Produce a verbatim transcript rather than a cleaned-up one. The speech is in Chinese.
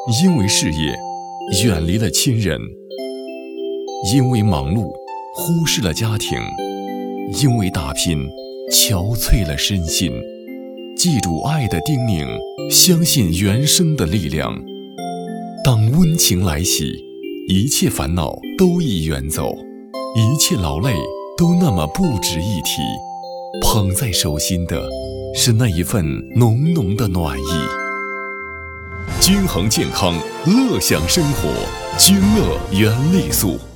因为事业远离了亲人，因为忙碌忽视了家庭，因为打拼憔悴了身心。记住爱的叮咛，相信原生的力量。当温情来袭，一切烦恼都已远走，一切劳累都那么不值一提。捧在手心的是那一份浓浓的暖意。均衡健康，乐享生活，君乐原力素。